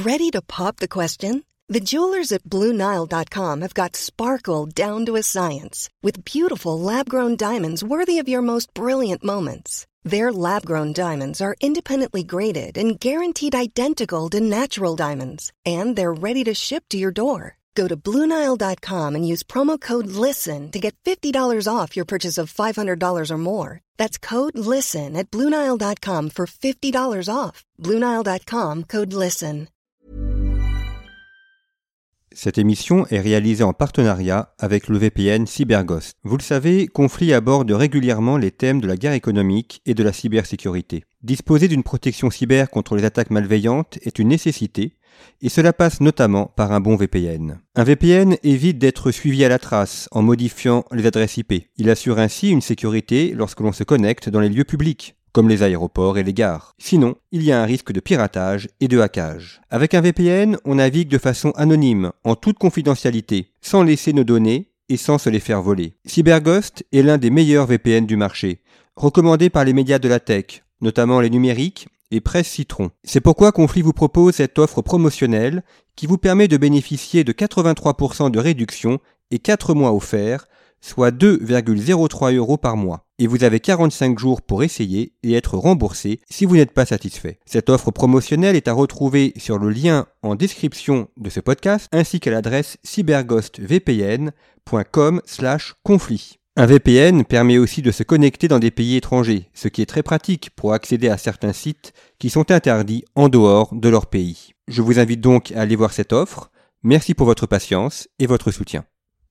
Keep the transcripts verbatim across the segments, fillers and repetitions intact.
Ready to pop the question? The jewelers at Blue Nile dot com have got sparkle down to a science with beautiful lab-grown diamonds worthy of your most brilliant moments. Their lab-grown diamonds are independently graded and guaranteed identical to natural diamonds, and they're ready to ship to your door. Go to Blue Nile dot com and use promo code LISTEN to get fifty dollars off your purchase of five hundred dollars or more. That's code LISTEN at Blue Nile dot com for fifty dollars off. Blue Nile dot com, code LISTEN. Cette émission est réalisée en partenariat avec le V P N CyberGhost. Vous le savez, Conflit aborde régulièrement les thèmes de la guerre économique et de la cybersécurité. Disposer d'une protection cyber contre les attaques malveillantes est une nécessité, et cela passe notamment par un bon V P N. Un V P N évite d'être suivi à la trace en modifiant les adresses I P. Il assure ainsi une sécurité lorsque l'on se connecte dans les lieux publics, comme les aéroports et les gares. Sinon, il y a un risque de piratage et de hackage. Avec un V P N, on navigue de façon anonyme, en toute confidentialité, sans laisser nos données et sans se les faire voler. CyberGhost est l'un des meilleurs V P N du marché, recommandé par les médias de la tech, notamment les numériques et Presse Citron. C'est pourquoi Conflit vous propose cette offre promotionnelle qui vous permet de bénéficier de quatre-vingt-trois pour cent de réduction et quatre mois offerts, soit deux virgule zéro trois euros par mois. Et vous avez quarante-cinq jours pour essayer et être remboursé si vous n'êtes pas satisfait. Cette offre promotionnelle est à retrouver sur le lien en description de ce podcast ainsi qu'à l'adresse cyberghostvpn point com slash conflit. Un V P N permet aussi de se connecter dans des pays étrangers, ce qui est très pratique pour accéder à certains sites qui sont interdits en dehors de leur pays. Je vous invite donc à aller voir cette offre. Merci pour votre patience et votre soutien.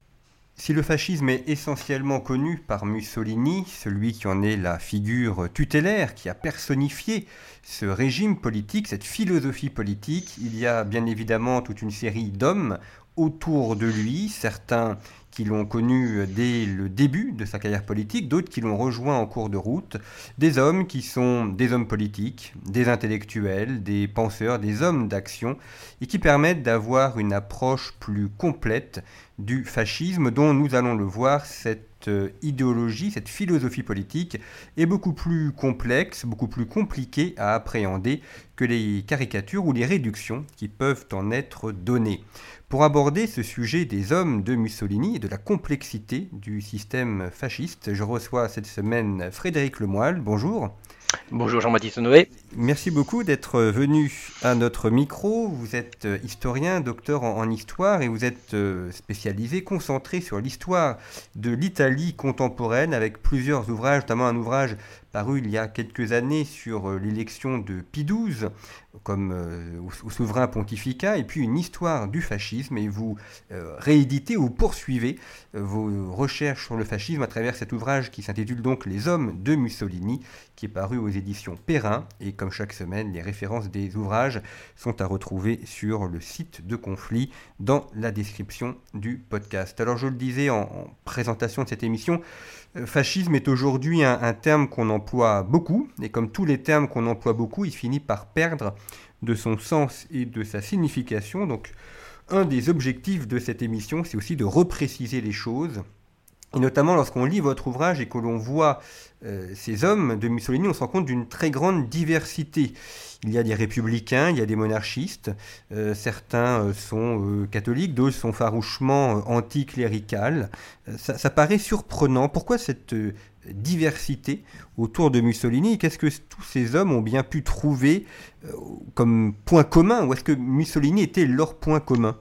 Si le fascisme est essentiellement connu par Mussolini, celui qui en est la figure tutélaire, qui a personnifié ce régime politique, cette philosophie politique, il y a bien évidemment toute une série d'hommes autour de lui, certains qui l'ont connu dès le début de sa carrière politique, d'autres qui l'ont rejoint en cours de route, des hommes qui sont des hommes politiques, des intellectuels, des penseurs, des hommes d'action, et qui permettent d'avoir une approche plus complète du fascisme, dont nous allons le voir, cette idéologie, cette philosophie politique est beaucoup plus complexe, beaucoup plus compliquée à appréhender que les caricatures ou les réductions qui peuvent en être données. Pour aborder ce sujet des hommes de Mussolini et de la complexité du système fasciste, je reçois cette semaine Frédéric Lemoyle. Bonjour. Bonjour Jean-Baptiste Noé. Merci beaucoup d'être venu à notre micro. Vous êtes historien, docteur en, en histoire et vous êtes spécialisé, concentré sur l'histoire de l'Italie contemporaine avec plusieurs ouvrages, notamment un ouvrage paru il y a quelques années sur l'élection de Pie douze comme euh, au, au souverain pontificat, et puis une histoire du fascisme, et vous euh, rééditez ou poursuivez euh, vos recherches sur le fascisme à travers cet ouvrage qui s'intitule donc Les hommes de Mussolini, qui est paru aux éditions Perrin, et comme chaque semaine, les références des ouvrages sont à retrouver sur le site de Conflit dans la description du podcast. Alors je le disais en, en présentation de cette émission, euh, fascisme est aujourd'hui un, un terme qu'on emploie beaucoup, et comme tous les termes qu'on emploie beaucoup, il finit par perdre de son sens et de sa signification. Donc un des objectifs de cette émission, c'est aussi de repréciser les choses. Et notamment lorsqu'on lit votre ouvrage et que l'on voit euh, ces hommes de Mussolini, on se rend compte d'une très grande diversité. Il y a des républicains, il y a des monarchistes, euh, certains euh, sont euh, catholiques, d'autres sont farouchement euh, anticléricales. Euh, ça, ça paraît surprenant. Pourquoi cette euh, diversité autour de Mussolini? Qu'est-ce que tous ces hommes ont bien pu trouver euh, comme point commun? Ou est-ce que Mussolini était leur point commun?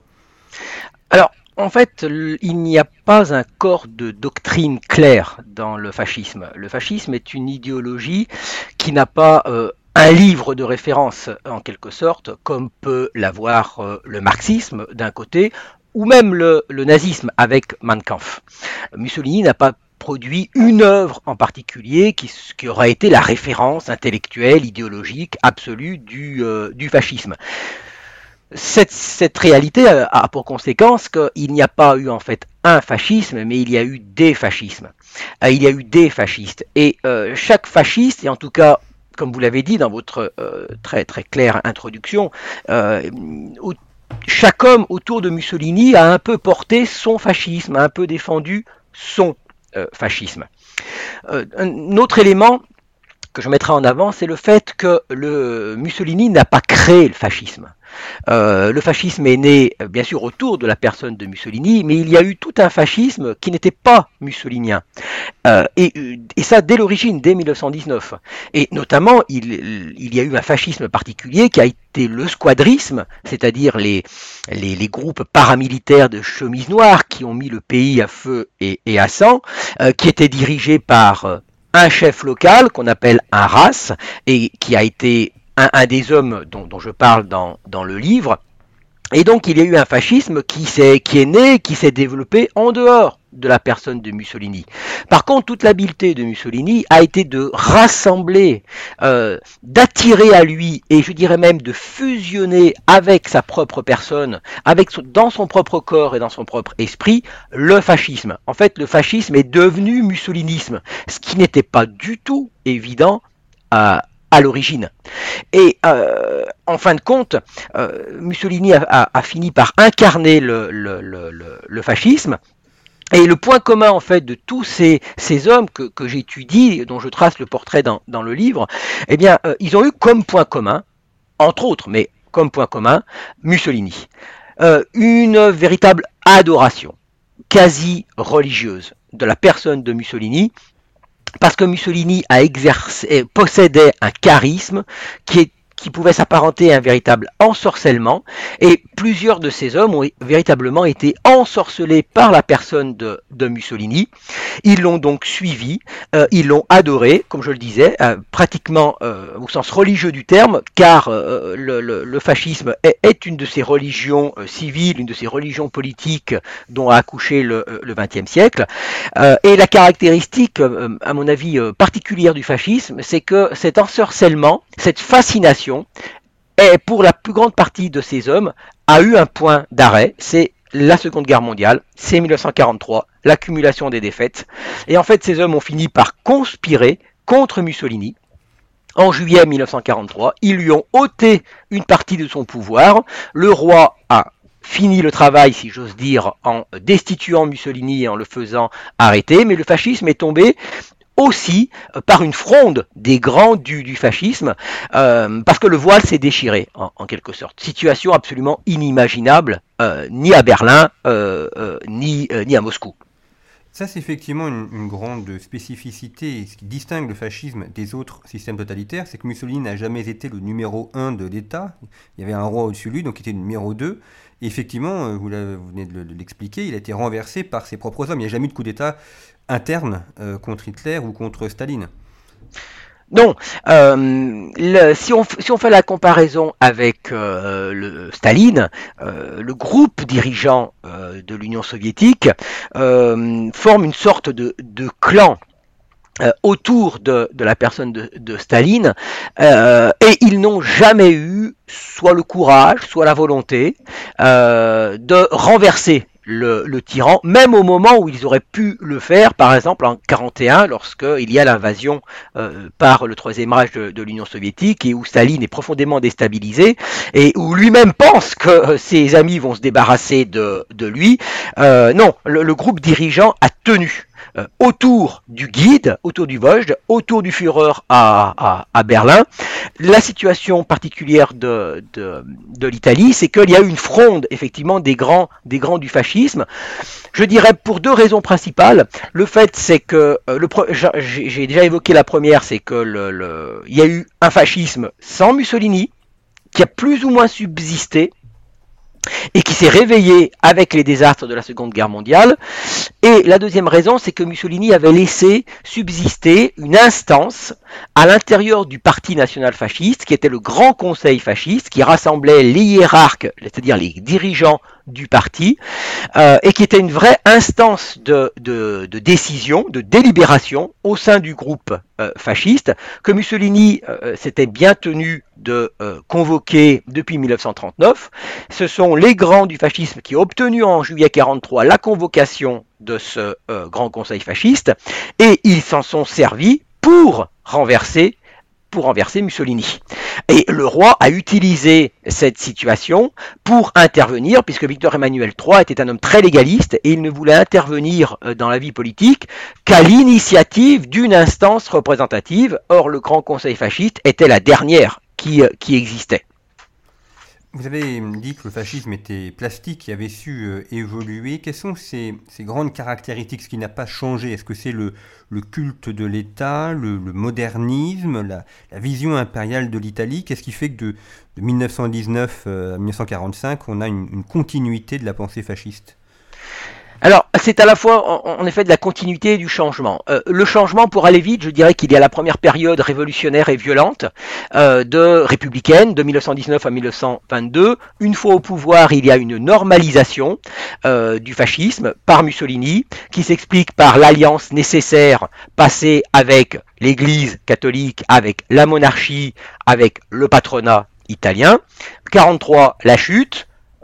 Alors, en fait, il n'y a pas un corps de doctrine clair dans le fascisme. Le fascisme est une idéologie qui n'a pas euh, un livre de référence, en quelque sorte, comme peut l'avoir euh, le marxisme d'un côté, ou même le, le nazisme avec Mein Kampf. Mussolini n'a pas produit une œuvre en particulier qui, qui aurait été la référence intellectuelle, idéologique, absolue du, euh, du fascisme. Cette, cette réalité a pour conséquence qu'il n'y a pas eu en fait un fascisme, mais il y a eu des fascismes. Euh, il y a eu des fascistes. Et euh, chaque fasciste, et en tout cas, comme vous l'avez dit dans votre euh, très très claire introduction, euh, au, chaque homme autour de Mussolini a un peu porté son fascisme, a un peu défendu son euh, fascisme. Euh, un autre élément, que je mettrai en avant, c'est le fait que le Mussolini n'a pas créé le fascisme. Euh, le fascisme est né, bien sûr, autour de la personne de Mussolini, mais il y a eu tout un fascisme qui n'était pas mussolinien. Euh, et, et ça dès l'origine, dès mille neuf cent dix-neuf. Et notamment, il, il y a eu un fascisme particulier qui a été le squadrisme, c'est-à-dire les, les, les groupes paramilitaires de chemises noires qui ont mis le pays à feu et, et à sang, euh, qui étaient dirigés par euh, un chef local qu'on appelle un ras, et qui a été un, un des hommes dont, dont je parle dans, dans le livre. Et donc il y a eu un fascisme qui, s'est, qui est né, qui s'est développé en dehors de la personne de Mussolini. Par contre, toute l'habileté de Mussolini a été de rassembler, euh, d'attirer à lui, et je dirais même de fusionner avec sa propre personne, avec son, dans son propre corps et dans son propre esprit, le fascisme. En fait, le fascisme est devenu mussolinisme, ce qui n'était pas du tout évident à à l'origine. Et euh, en fin de compte, euh, Mussolini a, a, a fini par incarner le, le, le, le fascisme. Et le point commun en fait de tous ces, ces hommes que, que j'étudie, dont je trace le portrait dans, dans le livre, eh bien, euh, ils ont eu comme point commun, entre autres, mais comme point commun, Mussolini. Euh, une véritable adoration, quasi religieuse, de la personne de Mussolini, parce que Mussolini a exercé, possédait un charisme qui, est, qui pouvait s'apparenter à un véritable ensorcellement, et plusieurs de ces hommes ont véritablement été ensorcelés par la personne de, de Mussolini. Ils l'ont donc suivi, euh, ils l'ont adoré, comme je le disais, euh, pratiquement euh, au sens religieux du terme, car euh, le, le, le fascisme est, est une de ces religions euh, civiles, une de ces religions politiques dont a accouché le, le vingtième siècle. Euh, et la caractéristique, euh, à mon avis, euh, particulière du fascisme, c'est que cet ensorcellement, cette fascination, est, pour la plus grande partie de ces hommes, a eu un point d'arrêt, c'est la Seconde Guerre mondiale, c'est mille neuf cent quarante-trois, l'accumulation des défaites. Et en fait, ces hommes ont fini par conspirer contre Mussolini. En juillet mille neuf cent quarante-trois, ils lui ont ôté une partie de son pouvoir. Le roi a fini le travail, si j'ose dire, en destituant Mussolini et en le faisant arrêter, mais le fascisme est tombé aussi euh, par une fronde des grands du, du fascisme, euh, parce que le voile s'est déchiré, en, en quelque sorte. Situation absolument inimaginable, euh, ni à Berlin, euh, euh, ni, euh, ni à Moscou. Ça, c'est effectivement une, une grande spécificité, et ce qui distingue le fascisme des autres systèmes totalitaires, c'est que Mussolini n'a jamais été le numéro un de l'État. Il y avait un roi au-dessus de lui, donc il était le numéro deux. Et effectivement, vous, vous venez de l'expliquer, il a été renversé par ses propres hommes. Il n'y a jamais eu de coup d'État interne euh, contre Hitler ou contre Staline. Non, euh, le, si, on, si on fait la comparaison avec euh, le Staline, euh, le groupe dirigeant euh, de l'Union soviétique euh, forme une sorte de, de clan euh, autour de, de la personne de, de Staline, euh, et ils n'ont jamais eu soit le courage, soit la volonté euh, de renverser Le, le tyran, même au moment où ils auraient pu le faire, par exemple en quarante et un, lorsqu'il y a l'invasion euh, par le Troisième Reich de, de l'Union soviétique, et où Staline est profondément déstabilisé, et où lui-même pense que euh, ses amis vont se débarrasser de, de lui. Euh, non, le, le groupe dirigeant a tenu euh, autour du guide, autour du Vosges, autour du Führer à, à, à Berlin. La situation particulière de, de, de l'Italie, c'est qu'il y a eu une fronde, effectivement, des grands, des grands du fascisme. Je dirais pour deux raisons principales. Le fait, c'est que, euh, le, j'ai déjà évoqué la première, c'est que le, le, il y a eu un fascisme sans Mussolini, qui a plus ou moins subsisté, et qui s'est réveillé avec les désastres de la Seconde Guerre mondiale. Et la deuxième raison, c'est que Mussolini avait laissé subsister une instance à l'intérieur du Parti national fasciste, qui était le Grand Conseil fasciste, qui rassemblait les hiérarques, c'est-à-dire les dirigeants du parti, euh, et qui était une vraie instance de, de, de décision, de délibération au sein du groupe euh, fasciste, que Mussolini euh, s'était bien tenu de euh, convoquer depuis mille neuf cent trente-neuf. Ce sont les grands du fascisme qui ont obtenu en juillet quarante-trois la convocation de ce euh, grand conseil fasciste, et ils s'en sont servis pour renverser pour renverser Mussolini. Et le roi a utilisé cette situation pour intervenir, puisque Victor Emmanuel trois était un homme très légaliste et il ne voulait intervenir dans la vie politique qu'à l'initiative d'une instance représentative. Or, le Grand Conseil fasciste était la dernière qui, qui existait. Vous avez dit que le fascisme était plastique et avait su euh, évoluer. Quelles sont ces, ces grandes caractéristiques, ce qui n'a pas changé? Est-ce que c'est le, le culte de l'État, le, le modernisme, la, la vision impériale de l'Italie? Qu'est-ce qui fait que de, de mille neuf cent dix-neuf à mille neuf cent quarante-cinq, on a une, une continuité de la pensée fasciste? Alors, c'est à la fois, en, en effet, de la continuité et du changement. Euh, le changement, pour aller vite, je dirais qu'il y a la première période révolutionnaire et violente, euh, de républicaine, de mille neuf cent dix-neuf à mille neuf cent vingt-deux. Une fois au pouvoir, il y a une normalisation euh, du fascisme par Mussolini, qui s'explique par l'alliance nécessaire passée avec l'Église catholique, avec la monarchie, avec le patronat italien. quarante-trois, la chute,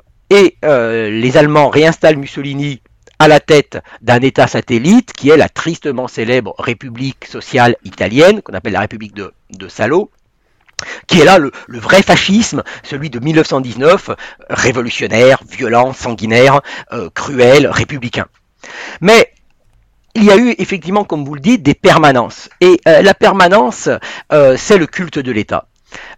et euh, les Allemands réinstallent Mussolini à la tête d'un État satellite qui est la tristement célèbre République sociale italienne, qu'on appelle la République de, de Salo, qui est là le, le vrai fascisme, celui de mille neuf cent dix-neuf, révolutionnaire, violent, sanguinaire, euh, cruel, républicain. Mais il y a eu effectivement, comme vous le dites, des permanences. Et euh, la permanence, euh, c'est le culte de l'État.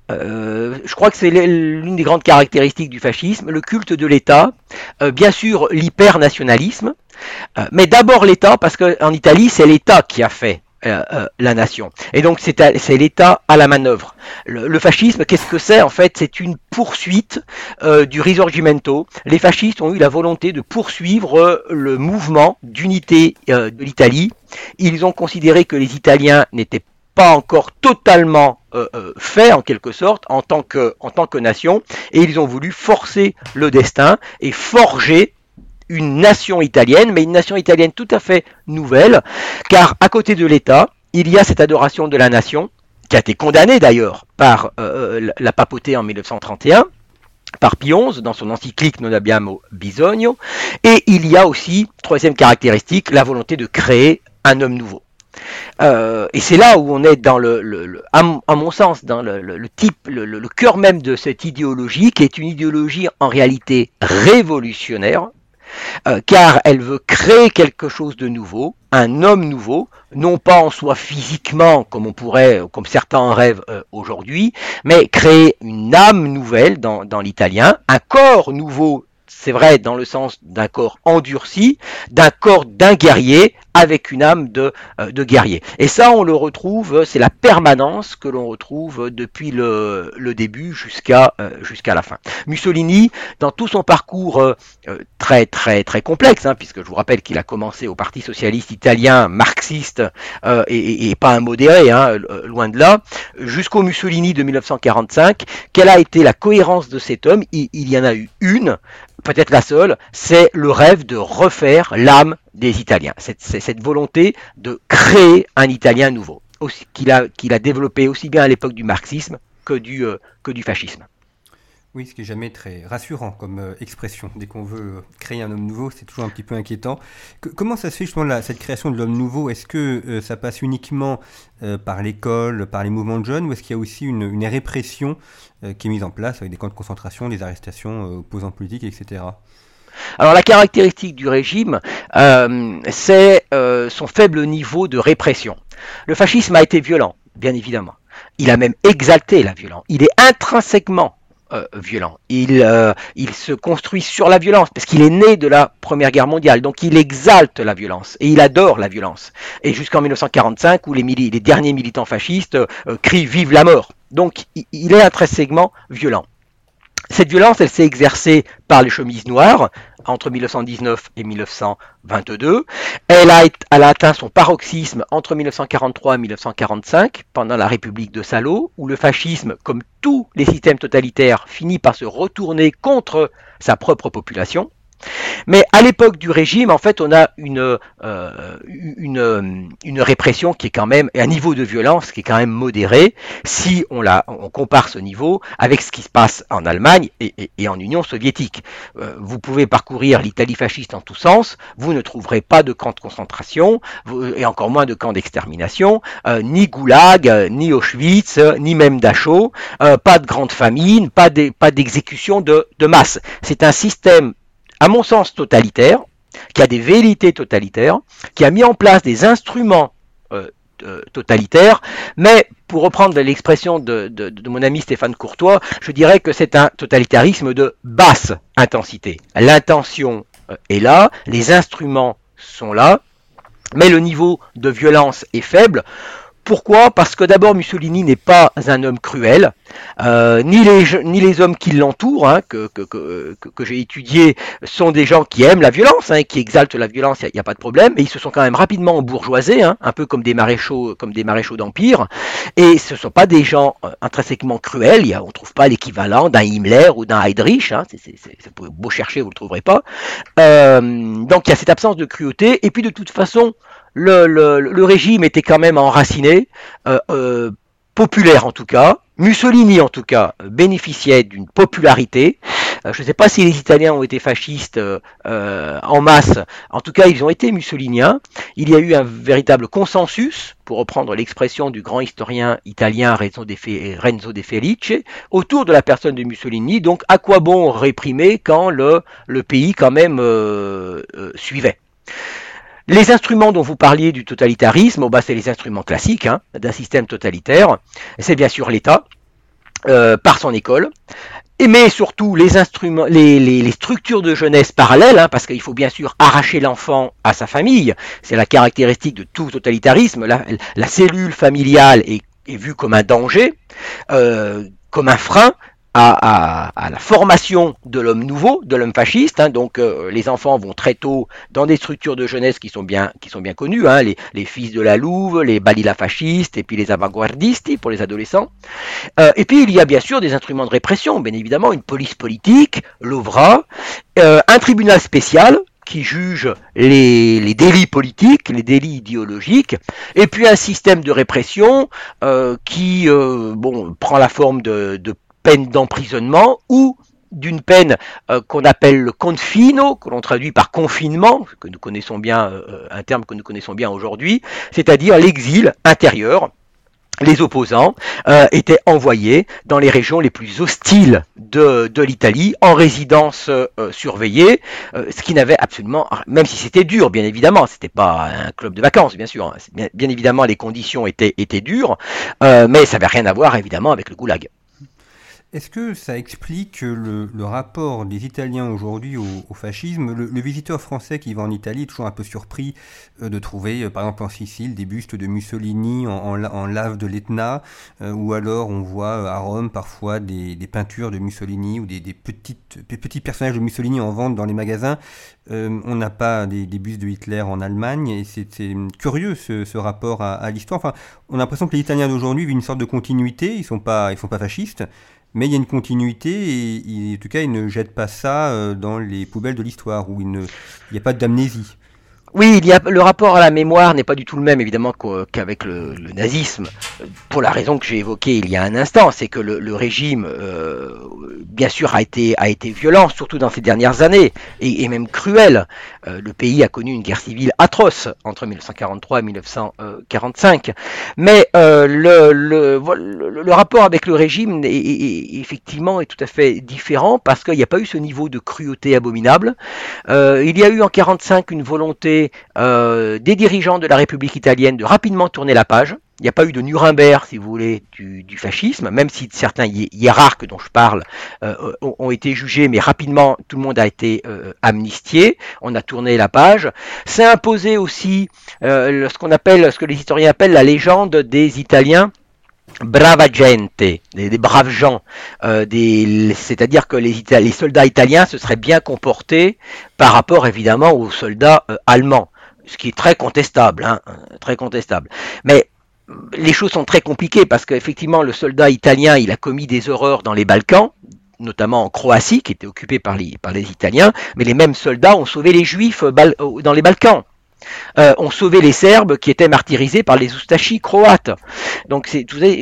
Euh, je crois que c'est l'une des grandes caractéristiques du fascisme, le culte de l'État, euh, bien sûr l'hypernationalisme, euh, mais d'abord l'État, parce qu'en Italie, c'est l'État qui a fait euh, euh, la nation. Et donc c'est, c'est l'État à la manœuvre. Le, le fascisme, qu'est-ce que c'est? En fait, c'est une poursuite euh, du risorgimento. Les fascistes ont eu la volonté de poursuivre euh, le mouvement d'unité euh, de l'Italie. Ils ont considéré que les Italiens n'étaient pas encore totalement euh, euh, fait en quelque sorte en tant que en tant que nation, et ils ont voulu forcer le destin et forger une nation italienne, mais une nation italienne tout à fait nouvelle, car à côté de l'État, il y a cette adoration de la nation qui a été condamnée d'ailleurs par euh, la papauté en mille neuf cent trente et un, par Pie onze dans son encyclique Non abbiamo bisogno, et il y a aussi, troisième caractéristique, la volonté de créer un homme nouveau. Euh, et c'est là où on est dans le, le, le à, mon, à mon sens, dans le, le, le type, le, le, le cœur même de cette idéologie, qui est une idéologie en réalité révolutionnaire, euh, car elle veut créer quelque chose de nouveau, un homme nouveau, non pas en soi physiquement, comme on pourrait, comme certains en rêvent euh, aujourd'hui, mais créer une âme nouvelle dans, dans l'italien, un corps nouveau. C'est vrai dans le sens d'un corps endurci, d'un corps d'un guerrier avec une âme de, euh, de guerrier. Et ça, on le retrouve, c'est la permanence que l'on retrouve depuis le, le début jusqu'à euh, jusqu'à la fin. Mussolini, dans tout son parcours euh, très très très complexe, hein, puisque je vous rappelle qu'il a commencé au Parti socialiste italien, marxiste euh, et, et, et pas un modéré, hein, loin de là, jusqu'au Mussolini de mille neuf cent quarante-cinq. Quelle a été la cohérence de cet homme? il, il y en a eu une. Peut-être la seule, c'est le rêve de refaire l'âme des Italiens. C'est, c'est cette volonté de créer un Italien nouveau, aussi, qu'il a, qu'il a développé aussi bien à l'époque du marxisme que du, euh, que du fascisme. Oui, ce qui n'est jamais très rassurant comme euh, expression. Dès qu'on veut euh, créer un homme nouveau, c'est toujours un petit peu inquiétant. Que, comment ça se fait justement la, cette création de l'homme nouveau? Est-ce que euh, ça passe uniquement euh, par l'école, par les mouvements de jeunes, ou est-ce qu'il y a aussi une, une répression euh, qui est mise en place avec des camps de concentration, des arrestations euh, opposants politiques, et cetera? Alors la caractéristique du régime, euh, c'est euh, son faible niveau de répression. Le fascisme a été violent, bien évidemment. Il a même exalté la violence. Il est intrinsèquement Euh, violent. Il, euh, il se construit sur la violence parce qu'il est né de la Première Guerre mondiale, donc il exalte la violence et il adore la violence. Et jusqu'en mille neuf cent quarante-cinq, où les, mili- les derniers militants fascistes euh, crient « Vive la mort !» Donc il, il est intrinsèquement violent. Cette violence, elle s'est exercée par les chemises noires entre mille neuf cent dix-neuf et mille neuf cent vingt-deux. Elle a, elle a atteint son paroxysme entre mille neuf cent quarante-trois et mille neuf cent quarante-cinq, pendant la République de Salo, où le fascisme, comme tous les systèmes totalitaires, finit par se retourner contre sa propre population. Mais à l'époque du régime, en fait, on a une, euh, une, une répression qui est quand même, un niveau de violence qui est quand même modéré, si on, la, on compare ce niveau avec ce qui se passe en Allemagne et, et, et en Union soviétique. Euh, vous pouvez parcourir l'Italie fasciste en tous sens, vous ne trouverez pas de camps de concentration, vous, et encore moins de camps d'extermination, euh, ni goulag, euh, ni Auschwitz, euh, ni même Dachau, euh, pas de grande famine, pas, de, pas d'exécution de, de masse. C'est un système, à mon sens, totalitaire, qui a des velléités totalitaires, qui a mis en place des instruments euh, euh, totalitaires, mais pour reprendre l'expression de, de, de mon ami Stéphane Courtois, je dirais que c'est un totalitarisme de basse intensité. L'intention euh, est là, les instruments sont là, mais le niveau de violence est faible. Pourquoi ? Parce que d'abord Mussolini n'est pas un homme cruel, euh, ni, les, ni les hommes qui l'entourent, hein, que, que, que, que j'ai étudiés, sont des gens qui aiment la violence, hein, qui exaltent la violence, il n'y a, a pas de problème, mais ils se sont quand même rapidement embourgeoisés, hein, un peu comme des maréchaux, comme des maréchaux d'empire, et ce ne sont pas des gens euh, intrinsèquement cruels, il y a, on ne trouve pas l'équivalent d'un Himmler ou d'un Heydrich, hein, c'est, c'est, c'est, c'est beau chercher, vous ne le trouverez pas. Euh, donc il y a cette absence de cruauté, et puis de toute façon, Le, le, le régime était quand même enraciné, euh, euh, populaire en tout cas. Mussolini en tout cas bénéficiait d'une popularité. Euh, je ne sais pas si les Italiens ont été fascistes euh, euh, en masse. En tout cas, ils ont été mussoliniens. Il y a eu un véritable consensus, pour reprendre l'expression du grand historien italien Renzo De, Fe- Renzo De Felice, autour de la personne de Mussolini. Donc, à quoi bon réprimer quand le, le pays quand même euh, euh, suivait ? Les instruments dont vous parliez du totalitarisme, oh bah c'est les instruments classiques hein, d'un système totalitaire. C'est bien sûr l'État, euh, par son école, et mais surtout les instruments, les, les, les structures de jeunesse parallèles, hein, parce qu'il faut bien sûr arracher l'enfant à sa famille. C'est la caractéristique de tout totalitarisme. La, la cellule familiale est, est vue comme un danger, euh, comme un frein. À, à, à la formation de l'homme nouveau, de l'homme fasciste. Hein, donc euh, les enfants vont très tôt dans des structures de jeunesse qui sont bien, qui sont bien connues, hein, les, les fils de la Louve, les balila fascistes et puis les avanguardisti pour les adolescents. Euh, et puis il y a bien sûr des instruments de répression, bien évidemment, une police politique, l'O V R A, euh, un tribunal spécial qui juge les, les délits politiques, les délits idéologiques, et puis un système de répression euh, qui euh, bon, prend la forme de, de peine d'emprisonnement ou d'une peine euh, qu'on appelle le confino, que l'on traduit par confinement, que nous connaissons bien, euh, un terme que nous connaissons bien aujourd'hui, c'est-à-dire l'exil intérieur. Les opposants euh, étaient envoyés dans les régions les plus hostiles de, de l'Italie, en résidence euh, surveillée, euh, ce qui n'avait absolument, même si c'était dur, bien évidemment, c'était pas un club de vacances, bien sûr, hein, bien, bien évidemment les conditions étaient, étaient dures, euh, mais ça n'avait rien à voir évidemment avec le goulag. Est-ce que ça explique le, le rapport des Italiens aujourd'hui au, au fascisme ? le, le visiteur français qui va en Italie est toujours un peu surpris euh, de trouver, euh, par exemple en Sicile, des bustes de Mussolini en, en, en lave de l'Etna, euh, ou alors on voit euh, à Rome parfois des, des peintures de Mussolini ou des, des, petites, des petits personnages de Mussolini en vente dans les magasins. Euh, on n'a pas des, des bustes de Hitler en Allemagne, et c'est, c'est curieux ce, ce rapport à, à l'histoire. Enfin, on a l'impression que les Italiens d'aujourd'hui vivent une sorte de continuité, ils ne sont pas, ils sont pas fascistes, mais il y a une continuité et, et en tout cas ils ne jettent pas ça dans les poubelles de l'histoire, où il n'y a pas d'amnésie. Oui, il y a, le rapport à la mémoire n'est pas du tout le même évidemment qu'avec le, le nazisme, pour la raison que j'ai évoquée il y a un instant, c'est que le, le régime, euh, bien sûr, a été, a été violent, surtout dans ces dernières années, et, et même cruel. Euh, le pays a connu une guerre civile atroce entre mille neuf cent quarante-trois et mille neuf cent quarante-cinq, mais euh, le, le, le, le rapport avec le régime est, est, est, effectivement est tout à fait différent, parce qu'il n'y a pas eu ce niveau de cruauté abominable. Euh, il y a eu en quarante-cinq une volonté Euh, des dirigeants de la République italienne de rapidement tourner la page. Il n'y a pas eu de Nuremberg, si vous voulez, du, du fascisme, même si certains hiérarques dont je parle euh, ont, ont été jugés, mais rapidement tout le monde a été euh, amnistié. On a tourné la page. C'est imposé aussi euh, ce qu'on appelle, ce que les historiens appellent la légende des Italiens brava gente, des, des braves gens, euh, des, c'est-à-dire que les, les soldats italiens se seraient bien comportés par rapport évidemment aux soldats euh, allemands, ce qui est très contestable, hein, très contestable. Mais les choses sont très compliquées parce qu'effectivement le soldat italien il a commis des horreurs dans les Balkans, notamment en Croatie, qui était occupée par les, par les Italiens, mais les mêmes soldats ont sauvé les Juifs dans les Balkans. Euh, ont sauvé les Serbes qui étaient martyrisés par les Oustachis croates. Donc c'est,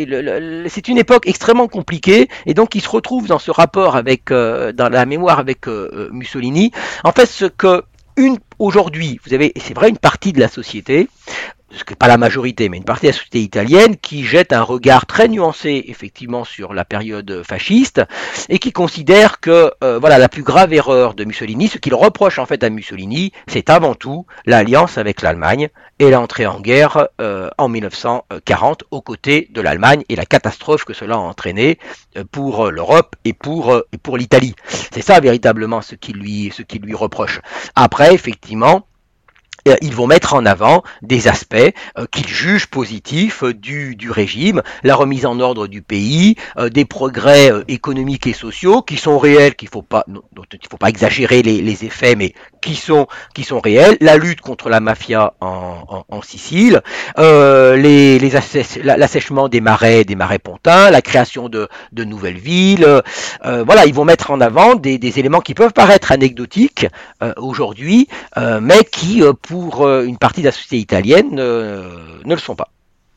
c'est une époque extrêmement compliquée, et donc ils se retrouvent dans ce rapport avec, euh, dans la mémoire avec euh, Mussolini. En fait, ce que une aujourd'hui, vous avez, c'est vrai, une partie de la société, ce que pas la majorité, mais une partie de la société italienne qui jette un regard très nuancé effectivement sur la période fasciste et qui considère que euh, voilà, la plus grave erreur de Mussolini, ce qu'il reproche en fait à Mussolini, c'est avant tout l'alliance avec l'Allemagne et l'entrée en guerre euh, en mille neuf cent quarante aux côtés de l'Allemagne et la catastrophe que cela a entraîné pour l'Europe et pour, et pour l'Italie. C'est ça véritablement ce qu'il lui, ce qu'il lui reproche. Après, effectivement, ils vont mettre en avant des aspects euh, qu'ils jugent positifs euh, du, du régime, la remise en ordre du pays, euh, des progrès euh, économiques et sociaux qui sont réels, qu'il faut pas, dont il faut pas exagérer les, les effets, mais qui sont qui sont réels, la lutte contre la mafia en, en, en Sicile, euh, les, les assèches, l'assèchement des marais, des marais pontins, la création de, de nouvelles villes, euh, voilà, ils vont mettre en avant des, des éléments qui peuvent paraître anecdotiques euh, aujourd'hui, euh, mais qui euh, pour pour une partie de la société italienne euh, ne le sont pas.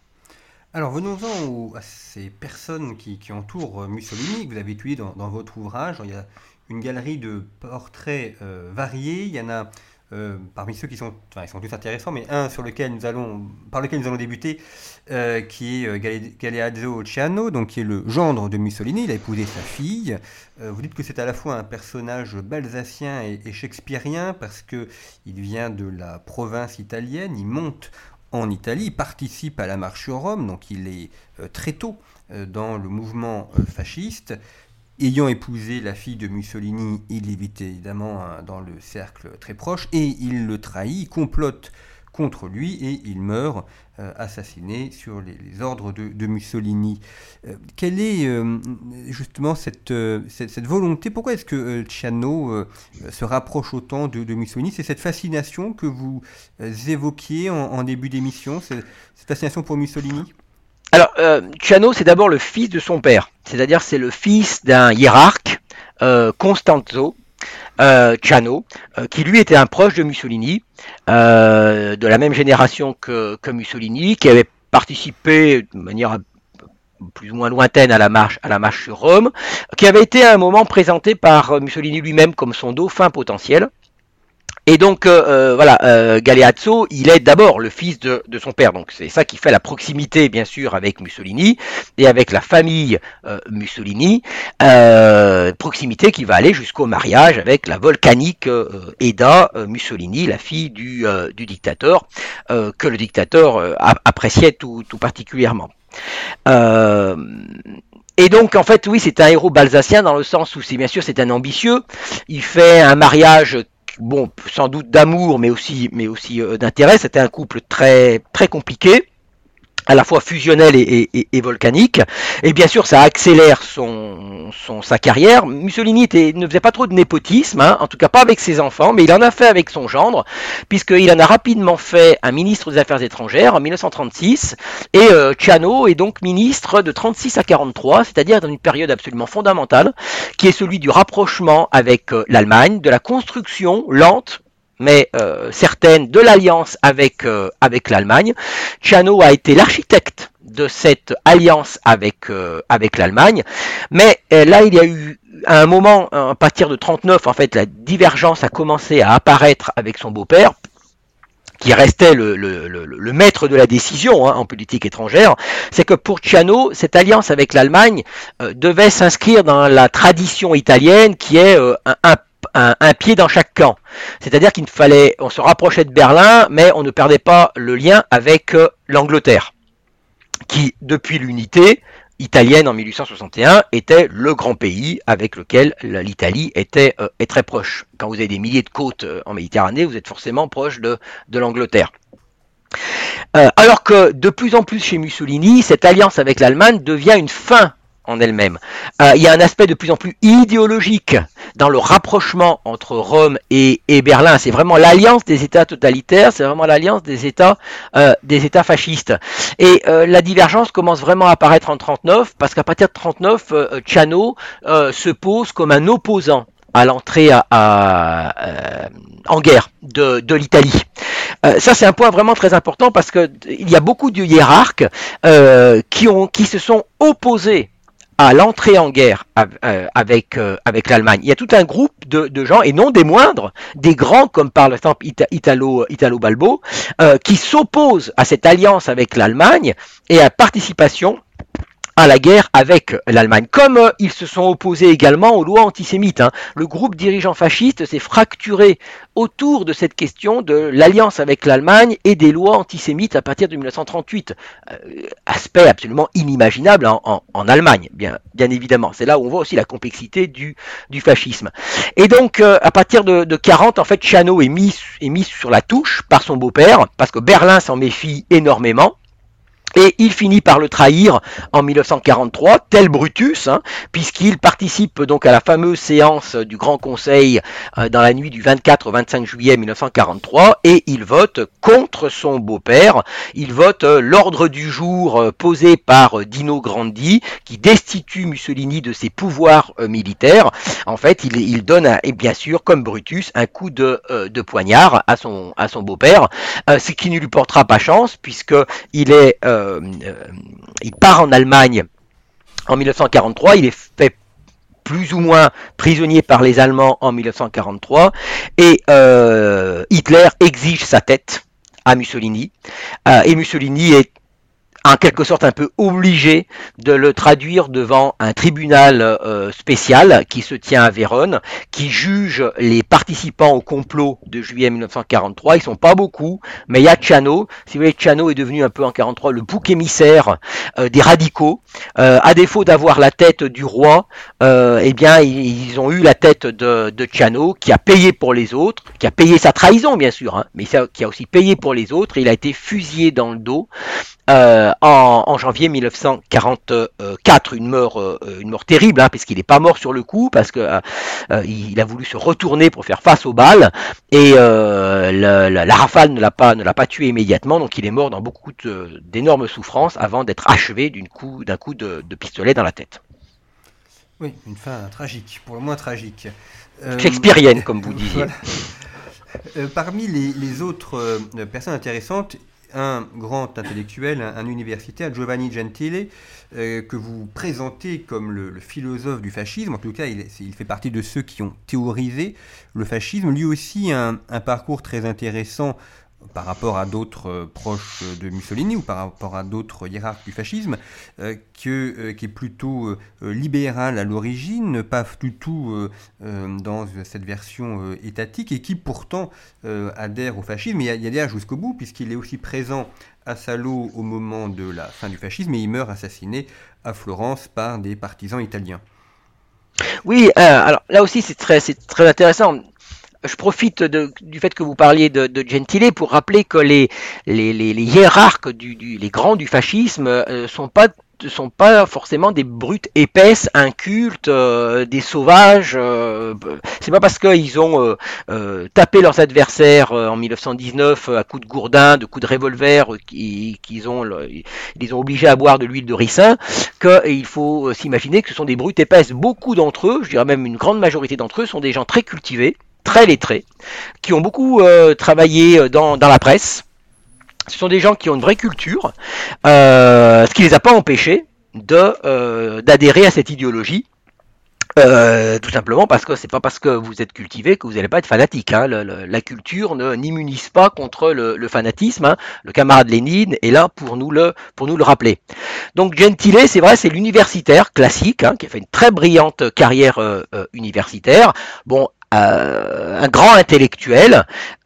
Alors venons-en aux, à ces personnes qui, qui entourent Mussolini, que vous avez étudié dans, dans votre ouvrage. Il y a une galerie de portraits euh, variés. Il y en a euh, parmi ceux qui sont, enfin, ils sont tous intéressants, mais un sur lequel nous allons, par lequel nous allons débuter, euh, qui est euh, Galeazzo Ciano, donc qui est le gendre de Mussolini. Il a épousé sa fille. Euh, vous dites que c'est à la fois un personnage balsacien et, et shakespearien parce que il vient de la province italienne. Il monte en Italie, il participe à la marche sur Rome, donc il est euh, très tôt euh, dans le mouvement euh, fasciste. Ayant épousé la fille de Mussolini, il est évidemment hein, dans le cercle très proche, et il le trahit, il complote contre lui, et il meurt euh, assassiné sur les, les ordres de, de Mussolini. Euh, quelle est euh, justement cette, euh, cette, cette volonté, pourquoi est-ce que euh, Ciano euh, se rapproche autant de, de Mussolini? C'est cette fascination que vous euh, évoquiez en, en début d'émission, cette, cette fascination pour Mussolini? Alors, euh, Ciano, c'est d'abord le fils de son père, c'est-à-dire c'est le fils d'un hiérarque, euh, Costanzo euh, Ciano, euh, qui lui était un proche de Mussolini, euh, de la même génération que, que Mussolini, qui avait participé de manière plus ou moins lointaine à la marche, à la marche sur Rome, qui avait été à un moment présenté par Mussolini lui-même comme son dauphin potentiel. Et donc euh, voilà, euh, Galeazzo, il est d'abord le fils de, de son père, donc c'est ça qui fait la proximité bien sûr avec Mussolini et avec la famille euh, Mussolini, euh, proximité qui va aller jusqu'au mariage avec la volcanique euh, Eda euh, Mussolini, la fille du, euh, du dictateur, euh, que le dictateur euh, appréciait tout, tout particulièrement. Euh, Et donc, en fait, oui, c'est un héros balsacien dans le sens où, c'est bien sûr, c'est un ambitieux. Il fait un mariage, bon, sans doute d'amour, mais aussi, mais aussi euh, d'intérêt. C'était un couple très, très compliqué, à la fois fusionnel et, et, et volcanique, et bien sûr ça accélère son, son sa carrière. Mussolini était, ne faisait pas trop de népotisme, hein, en tout cas pas avec ses enfants, mais il en a fait avec son gendre, puisqu'il en a rapidement fait un ministre des Affaires étrangères en mille neuf cent trente-six, et euh, Ciano est donc ministre de trente-six à quarante-trois, c'est-à-dire dans une période absolument fondamentale, qui est celui du rapprochement avec euh, l'Allemagne, de la construction lente, mais euh, certaine de l'alliance avec, euh, avec l'Allemagne. Ciano a été l'architecte de cette alliance avec, euh, avec l'Allemagne, mais euh, là il y a eu à un moment, à partir de trente-neuf, en fait la divergence a commencé à apparaître avec son beau-père, qui restait le, le, le, le maître de la décision hein, en politique étrangère. C'est que pour Ciano, cette alliance avec l'Allemagne euh, devait s'inscrire dans la tradition italienne qui est euh, un, un Un, un pied dans chaque camp. C'est-à-dire qu'il fallait, on se rapprochait de Berlin, mais on ne perdait pas le lien avec euh, l'Angleterre, qui, depuis l'unité italienne en mille huit cent soixante et un, était le grand pays avec lequel l'Italie était euh, est très proche. Quand vous avez des milliers de côtes euh, en Méditerranée, vous êtes forcément proche de, de l'Angleterre. Euh, alors que de plus en plus chez Mussolini, cette alliance avec l'Allemagne devient une fin en elle-même. Euh, il y a un aspect de plus en plus idéologique dans le rapprochement entre Rome et, et Berlin. C'est vraiment l'alliance des États totalitaires, c'est vraiment l'alliance des États, euh, des États fascistes. Et euh, la divergence commence vraiment à apparaître en trente-neuf, parce qu'à partir de trente-neuf, euh, Ciano euh, se pose comme un opposant à l'entrée à, à, euh, en guerre de, de l'Italie. Euh, ça, c'est un point vraiment très important, parce que il y a beaucoup de hiérarques euh, qui, ont, qui se sont opposés à l'entrée en guerre avec, euh, avec l'Allemagne. Il y a tout un groupe de, de gens, et non des moindres, des grands comme par exemple Italo, Italo Balbo, euh, qui s'opposent à cette alliance avec l'Allemagne et à participation à la guerre avec l'Allemagne. Comme euh, ils se sont opposés également aux lois antisémites. Hein. Le groupe dirigeant fasciste s'est fracturé autour de cette question de l'alliance avec l'Allemagne et des lois antisémites à partir de mille neuf cent trente-huit. Euh, aspect absolument inimaginable en, en, en Allemagne, bien, bien évidemment. C'est là où on voit aussi la complexité du, du fascisme. Et donc, euh, à partir de, de quarante, en fait, Ciano est mis, est mis sur la touche par son beau-père, parce que Berlin s'en méfie énormément. Et il finit par le trahir en mille neuf cent quarante-trois, tel Brutus, hein, puisqu'il participe donc à la fameuse séance du Grand Conseil euh, dans la nuit du vingt-quatre au vingt-cinq juillet mille neuf cent quarante-trois, et il vote contre son beau-père. Il vote euh, l'ordre du jour euh, posé par euh, Dino Grandi, qui destitue Mussolini de ses pouvoirs euh, militaires. En fait, il, il donne, un, et bien sûr, comme Brutus, un coup de, euh, de poignard à son, à son beau-père, euh, ce qui ne lui portera pas chance, puisqu'il est... Euh, Euh, il part en Allemagne en mille neuf cent quarante-trois, il est fait plus ou moins prisonnier par les Allemands en mille neuf cent quarante-trois, et euh, Hitler exige sa tête à Mussolini, euh, et Mussolini est en quelque sorte un peu obligé de le traduire devant un tribunal euh, spécial qui se tient à Vérone, qui juge les participants au complot de juillet mille neuf cent quarante-trois. Ils sont pas beaucoup, mais il y a Ciano. Si vous voulez, Ciano est devenu un peu en quarante-trois le bouc émissaire euh, des radicaux. Euh, à défaut d'avoir la tête du roi, euh, eh bien ils, ils ont eu la tête de, de Ciano, qui a payé pour les autres, qui a payé sa trahison bien sûr, hein, mais ça, qui a aussi payé pour les autres. Et il a été fusillé dans le dos. Euh, en, en janvier mille neuf cent quarante-quatre, une mort, euh, une mort terrible, hein, puisqu'il n'est pas mort sur le coup, parce que euh, il a voulu se retourner pour faire face aux balles, et euh, la, la, la rafale ne l'a pas, ne l'a pas tué immédiatement, donc il est mort dans beaucoup de, d'énormes souffrances avant d'être achevé d'une coup, d'un coup de, de pistolet dans la tête. Oui, une fin tragique, pour le moins tragique. Euh, Shakespearienne, comme vous disiez. Voilà. Euh, parmi les, les autres euh, personnes intéressantes, un grand intellectuel, un, un universitaire, Giovanni Gentile, euh, que vous présentez comme le, le philosophe du fascisme. En tout cas, il, il fait partie de ceux qui ont théorisé le fascisme. Lui aussi, un, un parcours très intéressant par rapport à d'autres euh, proches de Mussolini ou par rapport à d'autres hiérarques du fascisme, euh, que, euh, qui est plutôt euh, libéral à l'origine, pas du tout euh, euh, dans cette version euh, étatique, et qui pourtant euh, adhère au fascisme. Et il adhère jusqu'au bout, puisqu'il est aussi présent à Salo au moment de la fin du fascisme, et il meurt assassiné à Florence par des partisans italiens. Oui, euh, alors là aussi c'est très, c'est très intéressant. Je profite de, du fait que vous parliez de, de Gentile pour rappeler que les, les, les, les hiérarques, du, du, les grands du fascisme, euh, sont pas sont pas forcément des brutes épaisses, incultes, euh, des sauvages. Euh, c'est pas parce qu'ils ont euh, euh, tapé leurs adversaires euh, en mille neuf cent dix-neuf à coups de gourdin, de coups de revolver, euh, qu'ils ont, le, ils les ont obligés à boire de l'huile de ricin, qu'il faut s'imaginer que ce sont des brutes épaisses. Beaucoup d'entre eux, je dirais même une grande majorité d'entre eux, sont des gens très cultivés, très lettrés, qui ont beaucoup euh, travaillé dans, dans la presse. Ce sont des gens qui ont une vraie culture, euh, ce qui ne les a pas empêchés de, euh, d'adhérer à cette idéologie. Euh, tout simplement parce que c'est pas parce que vous êtes cultivé que vous n'allez pas être fanatique. Hein. Le, le, la culture ne, n'immunise pas contre le, le fanatisme. Hein. Le camarade Lénine est là pour nous le, pour nous le rappeler. Donc Gentile, c'est vrai, c'est l'universitaire classique, hein, qui a fait une très brillante carrière euh, euh, universitaire. Bon, Euh, un grand intellectuel,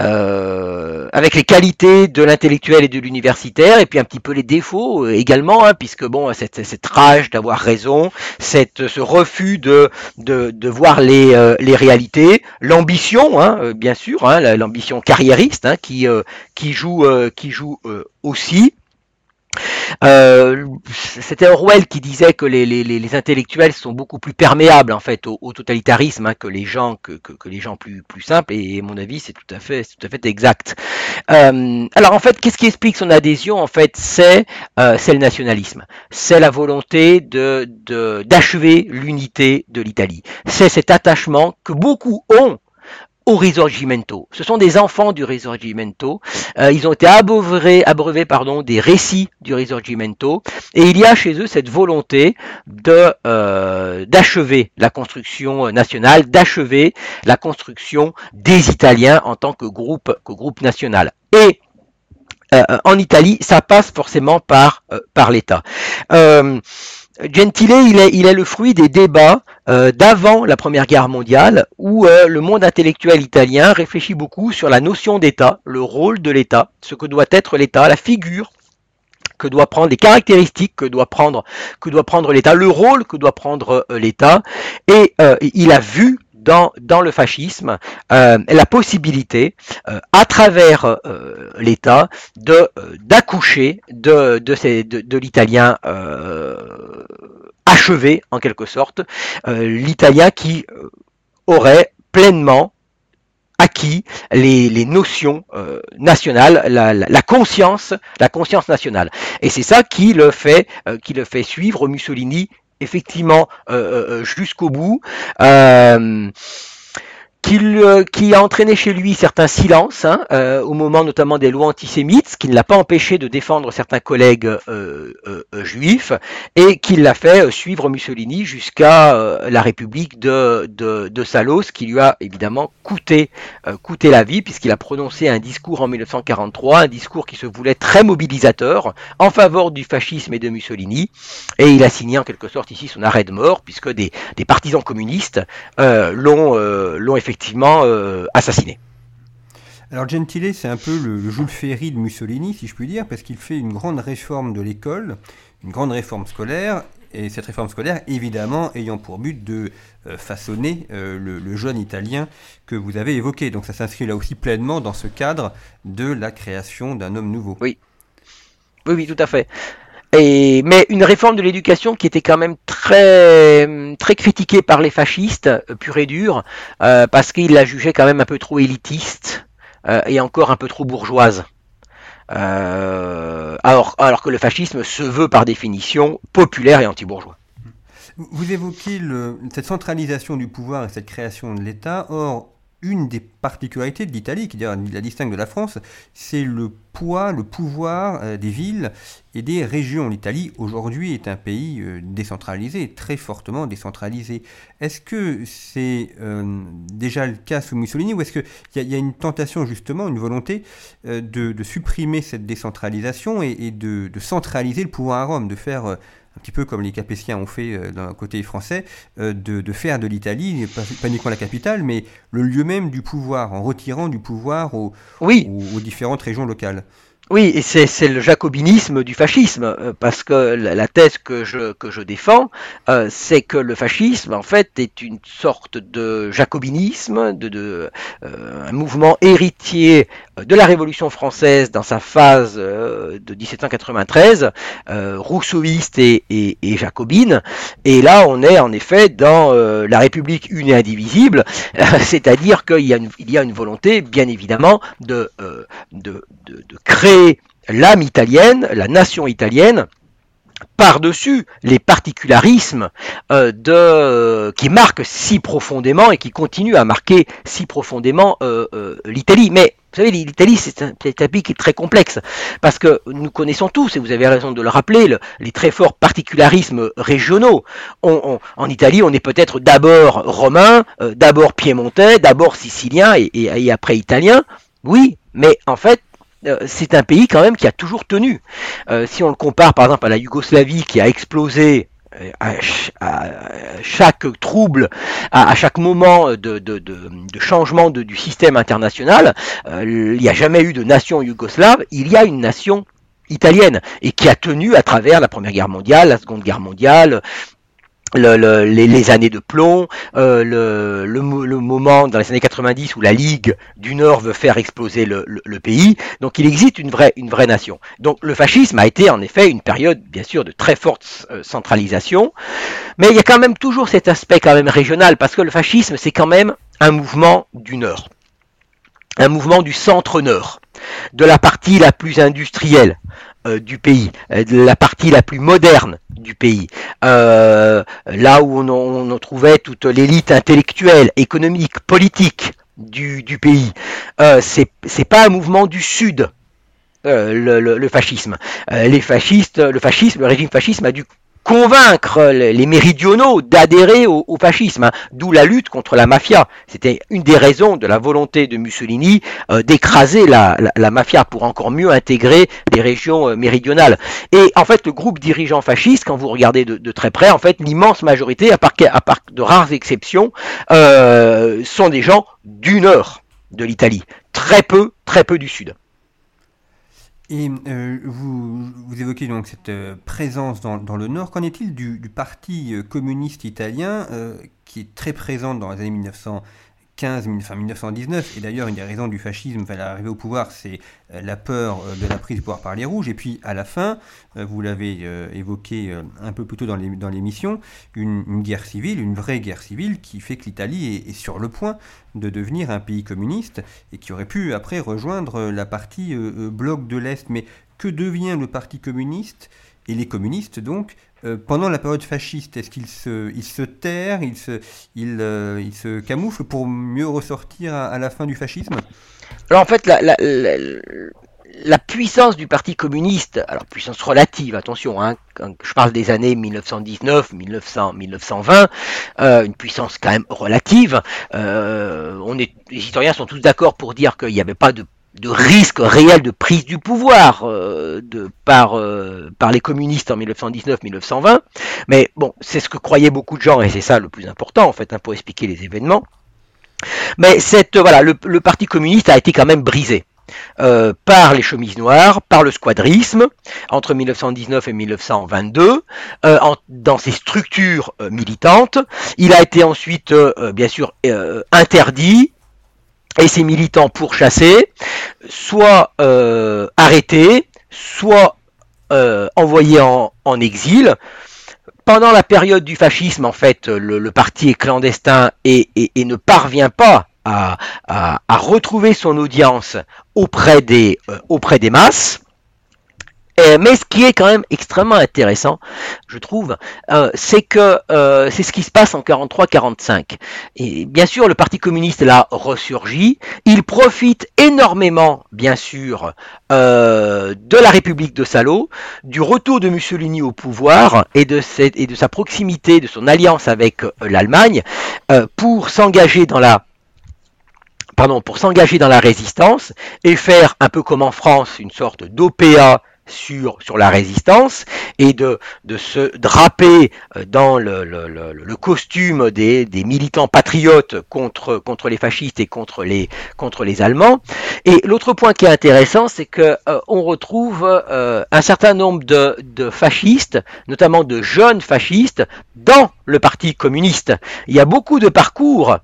euh, avec les qualités de l'intellectuel et de l'universitaire, et puis un petit peu les défauts euh, également, hein, puisque bon, cette, cette rage d'avoir raison, cette, ce refus de, de, de voir les, euh, les réalités, l'ambition, hein, euh, bien sûr, hein, l'ambition carriériste, hein, qui, euh, qui joue, euh, qui joue euh, aussi. Euh, C'était Orwell qui disait que les, les, les intellectuels sont beaucoup plus perméables en fait au, au totalitarisme hein, que les gens que, que, que les gens plus plus simples et à mon avis c'est tout à fait c'est tout à fait exact. Euh, alors en fait qu'est-ce qui explique son adhésion en fait c'est euh, c'est le nationalisme, c'est la volonté de de d'achever l'unité de l'Italie, c'est cet attachement que beaucoup ont au Risorgimento. Ce sont des enfants du Risorgimento. Euh, ils ont été abreuvés, abreuvés pardon, des récits du Risorgimento. Et il y a chez eux cette volonté de euh, d'achever la construction nationale, d'achever la construction des Italiens en tant que groupe, que groupe national. Et euh, en Italie, ça passe forcément par, euh, par l'État. Euh, Gentile, il est, il est le fruit des débats euh, d'avant la Première Guerre mondiale, où euh, le monde intellectuel italien réfléchit beaucoup sur la notion d'État, le rôle de l'État, ce que doit être l'État, la figure que doit prendre, les caractéristiques que doit prendre, que doit prendre l'État, le rôle que doit prendre euh, l'État, et euh, il a vu dans, dans le fascisme euh, la possibilité, euh, à travers euh, l'État, de euh, d'accoucher de, de, ces, de, de l'italien euh, achevé, en quelque sorte, euh, l'italien qui euh, aurait pleinement acquis les, les notions euh, nationales, la, la, la conscience, la conscience nationale. Et c'est ça qui le fait, euh, qui le fait suivre Mussolini effectivement euh, euh, jusqu'au bout. Euh, Qui, euh, qui a entraîné chez lui certains silences, hein, euh, au moment notamment des lois antisémites, ce qui ne l'a pas empêché de défendre certains collègues euh, euh, euh, juifs, et qui l'a fait suivre Mussolini jusqu'à euh, la République de, de, de Salos, qui lui a évidemment coûté, euh, coûté la vie, puisqu'il a prononcé un discours en mille neuf cent quarante-trois, un discours qui se voulait très mobilisateur, en faveur du fascisme et de Mussolini, et il a signé en quelque sorte ici son arrêt de mort, puisque des, des partisans communistes euh, l'ont, euh, l'ont effectivement effectivement euh, assassiné. Alors Gentile, c'est un peu le, le Jules Ferry de Mussolini, si je puis dire, parce qu'il fait une grande réforme de l'école, une grande réforme scolaire, et cette réforme scolaire, évidemment, ayant pour but de euh, façonner euh, le, le jeune Italien que vous avez évoqué. Donc ça s'inscrit là aussi pleinement dans ce cadre de la création d'un homme nouveau. Oui, oui, oui, tout à fait. Et, mais une réforme de l'éducation qui était quand même très très critiquée par les fascistes, euh, pur et dur, euh, parce qu'ils la jugeaient quand même un peu trop élitiste euh, et encore un peu trop bourgeoise. Euh, alors, alors que le fascisme se veut par définition populaire et anti-bourgeois. Vous évoquez le, cette centralisation du pouvoir et cette création de l'État. Or, une des particularités de l'Italie, qui la distingue de la France, c'est le poids, le pouvoir euh, des villes et des régions. L'Italie, aujourd'hui, est un pays euh, décentralisé, très fortement décentralisé. Est-ce que c'est euh, déjà le cas sous Mussolini, ou est-ce qu'il y, y a une tentation, justement, une volonté euh, de, de supprimer cette décentralisation et, et de, de centraliser le pouvoir à Rome, de faire... Euh, un petit peu comme les Capétiens ont fait euh, d'un côté français, euh, de, de faire de l'Italie, pas, pas uniquement la capitale, mais le lieu même du pouvoir, en retirant du pouvoir aux, oui. aux, aux différentes régions locales. Oui, et c'est, c'est le jacobinisme du fascisme, euh, parce que la, la thèse que je, que je défends, euh, c'est que le fascisme, en fait, est une sorte de jacobinisme, de, de euh, un mouvement héritier de la Révolution française dans sa phase euh, de dix-sept cent quatre-vingt-treize, euh, rousseauiste et, et, et jacobine, et là on est en effet dans euh, la République une et indivisible, euh, c'est-à-dire qu'il y a une, il y a une volonté, bien évidemment, de, euh, de, de, de créer l'âme italienne, la nation italienne, par-dessus les particularismes euh, de, euh, qui marquent si profondément et qui continuent à marquer si profondément euh, euh, l'Italie. Mais vous savez, l'Italie, c'est un, c'est un pays qui est très complexe, parce que nous connaissons tous, et vous avez raison de le rappeler, le, les très forts particularismes régionaux. On, on, en Italie, on est peut-être d'abord romain, euh, d'abord piémontais, d'abord sicilien et, et, et après italien. Oui, mais en fait, c'est un pays quand même qui a toujours tenu. Euh, si on le compare par exemple à la Yougoslavie qui a explosé à, ch- à chaque trouble, à, à chaque moment de, de, de, de changement de, du système international, euh, il n'y a jamais eu de nation yougoslave, il y a une nation italienne et qui a tenu à travers la Première Guerre mondiale, la Seconde Guerre mondiale, Le, le, les, les années de plomb, euh, le, le, le moment dans les années quatre-vingt-dix où la Ligue du Nord veut faire exploser le, le, le pays. Donc il existe une vraie, une vraie nation. Donc le fascisme a été en effet une période bien sûr de très forte euh, centralisation, mais il y a quand même toujours cet aspect quand même régional, parce que le fascisme c'est quand même un mouvement du Nord, un mouvement du centre-Nord, de la partie la plus industrielle euh, du pays, euh, de la partie la plus moderne du pays, euh, là où on, on, on trouvait toute l'élite intellectuelle, économique, politique du, du pays. Euh, c'est, c'est pas un mouvement du Sud, euh, le, le, le fascisme. Euh, les fascistes, le fascisme, le régime fascisme a dû convaincre les méridionaux d'adhérer au, au fascisme, hein, d'où la lutte contre la mafia. C'était une des raisons de la volonté de Mussolini euh, d'écraser la, la, la mafia pour encore mieux intégrer les régions euh, méridionales. Et en fait, le groupe dirigeant fasciste, quand vous regardez de, de très près, en fait, l'immense majorité, à part, à part de rares exceptions, euh, sont des gens du nord de l'Italie. Très peu, très peu du sud. Et euh, vous, vous évoquez donc cette euh, présence dans, dans le Nord. Qu'en est-il du, du parti euh, communiste italien euh, qui est très présent dans les années mille neuf cent quinze, enfin mille neuf cent dix-neuf, et d'ailleurs une des raisons du fascisme, enfin l'arrivée au pouvoir, c'est euh, la peur euh, de la prise du pouvoir par les rouges, et puis à la fin, euh, vous l'avez euh, évoqué euh, un peu plus tôt dans, les, dans l'émission, une, une guerre civile, une vraie guerre civile qui fait que l'Italie est, est sur le point de devenir un pays communiste, et qui aurait pu après rejoindre la partie euh, bloc de l'Est. Mais que devient le parti communiste, et les communistes donc, Euh, pendant la période fasciste? Est-ce qu'ils se, ils se terrent, ils se, ils, euh, ils se camouflent pour mieux ressortir à, à la fin du fascisme? Alors en fait, la, la, la, la puissance du Parti communiste, alors puissance relative, attention, hein, quand je parle des années mille neuf cent dix-neuf, mille neuf cents, mille neuf cent vingt, euh, une puissance quand même relative. Euh, on est, les historiens sont tous d'accord pour dire qu'il n'y avait pas de de risque réel de prise du pouvoir euh, de, par, euh, par les communistes en mille neuf cent dix-neuf mille neuf cent vingt, mais bon, c'est ce que croyaient beaucoup de gens, et c'est ça le plus important en fait, hein, pour expliquer les événements. Mais cette, voilà, le, le Parti communiste a été quand même brisé euh, par les chemises noires, par le squadrisme, entre mille neuf cent dix-neuf et mille neuf cent vingt-deux, euh, en, dans ses structures euh, militantes. Il a été ensuite, euh, bien sûr, euh, interdit, et ses militants pourchassés, soit euh, arrêtés, soit euh, envoyés en, en exil. Pendant la période du fascisme, en fait, le, le parti est clandestin et, et, et ne parvient pas à, à, à retrouver son audience auprès des, euh, auprès des masses. Et, mais ce qui est quand même extrêmement intéressant, je trouve, euh, c'est que euh, c'est ce qui se passe en quarante-trois quarante-cinq. Et bien sûr, le Parti communiste là ressurgit. Il profite énormément, bien sûr, euh, de la République de Salo, du retour de Mussolini au pouvoir et de, cette, et de sa proximité, de son alliance avec euh, l'Allemagne, euh, pour s'engager dans la pardon, pour s'engager dans la résistance et faire un peu comme en France une sorte d'O P A sur, sur la résistance, et de, de se draper dans le, le, le, le costume des, des militants patriotes contre, contre les fascistes et contre les, contre les Allemands. Et l'autre point qui est intéressant, c'est que euh, on retrouve euh, un certain nombre de, de fascistes, notamment de jeunes fascistes, dans le Parti communiste. Il y a beaucoup de parcours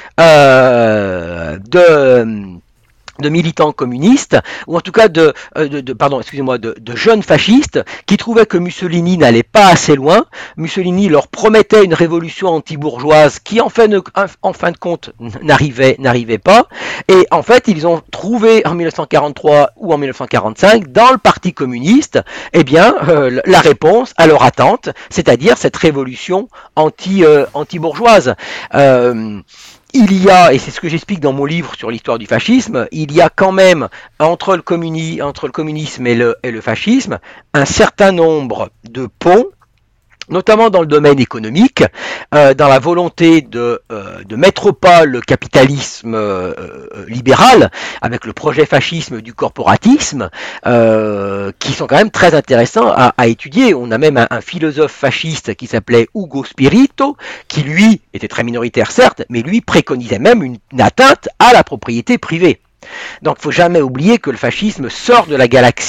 euh, de de militants communistes, ou en tout cas de, de, de pardon, excusez-moi, de, de jeunes fascistes qui trouvaient que Mussolini n'allait pas assez loin. Mussolini leur promettait une révolution anti-bourgeoise qui, en fin de, en fin de compte, n'arrivait, n'arrivait pas. Et en fait, ils ont trouvé en mille neuf cent quarante-trois ou en mille neuf cent quarante-cinq, dans le Parti communiste, eh bien, euh, la réponse à leur attente, c'est-à-dire cette révolution anti, euh, anti-bourgeoise. Euh, Il y a, et c'est ce que j'explique dans mon livre sur l'histoire du fascisme, il y a quand même entre le, communi- entre le communisme et le, et le fascisme un certain nombre de ponts, notamment dans le domaine économique, euh, dans la volonté de, euh, de mettre au pas le capitalisme euh, libéral, avec le projet fascisme du corporatisme, euh, qui sont quand même très intéressants à, à étudier. On a même un, un philosophe fasciste qui s'appelait Ugo Spirito, qui lui était très minoritaire certes, mais lui préconisait même une, une atteinte à la propriété privée. Donc il ne faut jamais oublier que le fascisme sort de la galaxie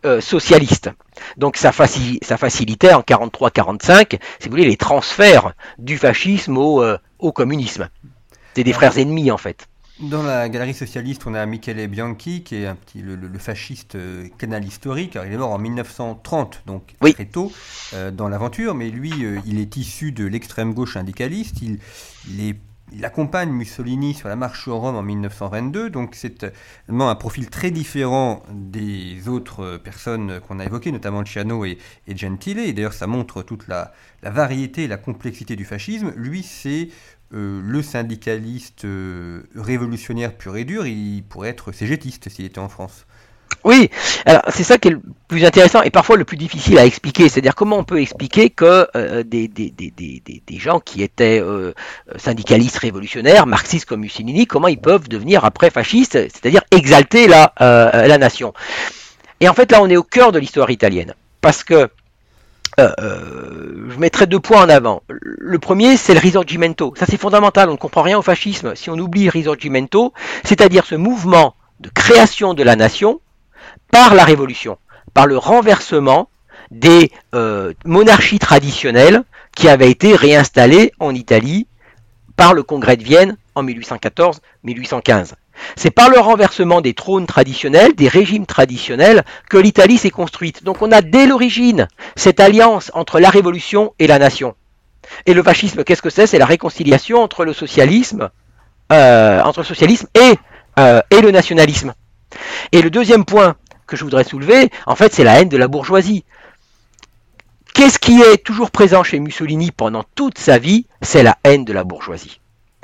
euh, socialiste. Donc ça, facil, ça facilitait en quarante-trois quarante-cinq, si vous voulez, les transferts du fascisme au, euh, au communisme. C'est des frères ennemis en fait. Dans la galerie socialiste, on a Michele Bianchi, qui est un petit, le, le fasciste euh, canal historique. Alors, il est mort en mille neuf cent trente, donc oui. très tôt euh, dans l'aventure, mais lui, euh, il est issu de l'extrême gauche syndicaliste. Il, il, est, il accompagne Mussolini sur la marche sur Rome en mille neuf cent vingt-deux, donc c'est vraiment un profil très différent des autres personnes qu'on a évoquées, notamment Luciano et, et Gentile. Et d'ailleurs, ça montre toute la, la variété et la complexité du fascisme. Lui, c'est Euh, le syndicaliste euh, révolutionnaire pur et dur. Il pourrait être cégétiste s'il était en France. Oui, alors c'est ça qui est le plus intéressant et parfois le plus difficile à expliquer, c'est-à-dire comment on peut expliquer que euh, des, des, des, des, des gens qui étaient euh, syndicalistes révolutionnaires, marxistes comme Mussolini, comment ils peuvent devenir après fascistes, c'est-à-dire exalter la, euh, la nation. Et en fait là on est au cœur de l'histoire italienne, parce que Euh, euh, je mettrai deux points en avant. Le premier, c'est le risorgimento. Ça, c'est fondamental. On ne comprend rien au fascisme si on oublie le risorgimento, c'est-à-dire ce mouvement de création de la nation par la révolution, par le renversement des euh, monarchies traditionnelles qui avaient été réinstallées en Italie par le Congrès de Vienne en mille huit cent quatorze mille huit cent quinze. C'est par le renversement des trônes traditionnels, des régimes traditionnels, que l'Italie s'est construite. Donc on a dès l'origine cette alliance entre la révolution et la nation. Et le fascisme, qu'est-ce que c'est? C'est la réconciliation entre le socialisme, euh, entre le socialisme et, euh, et le nationalisme. Et le deuxième point que je voudrais soulever, en fait, c'est la haine de la bourgeoisie. Qu'est-ce qui est toujours présent chez Mussolini pendant toute sa vie? C'est la haine de la bourgeoisie.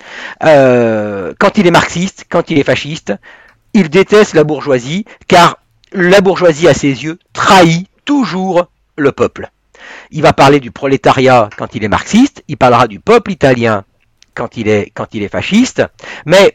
Euh, quand il est marxiste, quand il est fasciste, il déteste la bourgeoisie, car la bourgeoisie, à ses yeux, trahit toujours le peuple. Il va parler du prolétariat quand il est marxiste, il parlera du peuple italien quand il est, quand il est fasciste, mais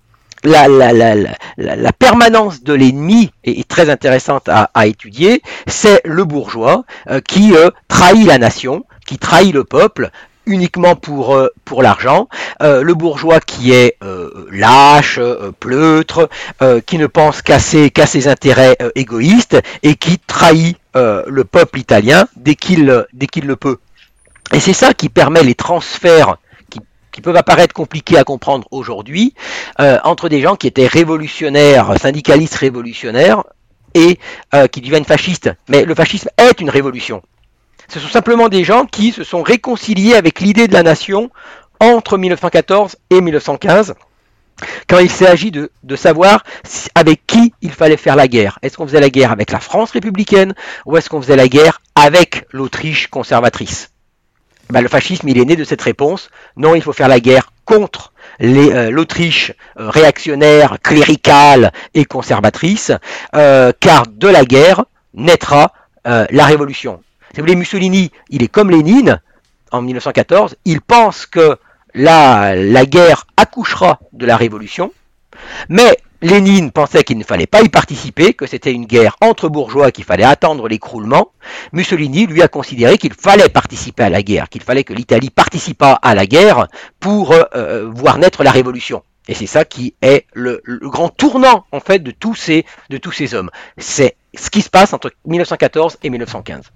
la, la, la, la, la permanence de l'ennemi est, est très intéressante à, à étudier. C'est le bourgeois euh, qui euh, trahit la nation, qui trahit le peuple, uniquement pour, euh, pour l'argent, euh, le bourgeois qui est euh, lâche, euh, pleutre, euh, qui ne pense qu'à ses, qu'à ses intérêts euh, égoïstes et qui trahit euh, le peuple italien dès qu'il, dès qu'il le peut. Et c'est ça qui permet les transferts qui, qui peuvent apparaître compliqués à comprendre aujourd'hui euh, entre des gens qui étaient révolutionnaires, syndicalistes révolutionnaires et euh, qui deviennent fascistes. Mais le fascisme est une révolution. Ce sont simplement des gens qui se sont réconciliés avec l'idée de la nation entre mille neuf cent quatorze et mille neuf cent quinze, quand il s'agit de, de savoir avec qui il fallait faire la guerre. Est-ce qu'on faisait la guerre avec la France républicaine ou est-ce qu'on faisait la guerre avec l'Autriche conservatrice? Ben, le fascisme, il est né de cette réponse. Non, il faut faire la guerre contre les, euh, l'Autriche euh, réactionnaire, cléricale et conservatrice, euh, car de la guerre naîtra euh, la révolution. Si vous voulez, Mussolini, il est comme Lénine, en mille neuf cent quatorze, il pense que la, la guerre accouchera de la révolution, mais Lénine pensait qu'il ne fallait pas y participer, que c'était une guerre entre bourgeois, qu'il fallait attendre l'écroulement. Mussolini, lui, a considéré qu'il fallait participer à la guerre, qu'il fallait que l'Italie participât à la guerre pour euh, voir naître la révolution. Et c'est ça qui est le, le grand tournant, en fait, de tous ces, de tous ces hommes. C'est ce qui se passe entre mille neuf cent quatorze et mille neuf cent quinze.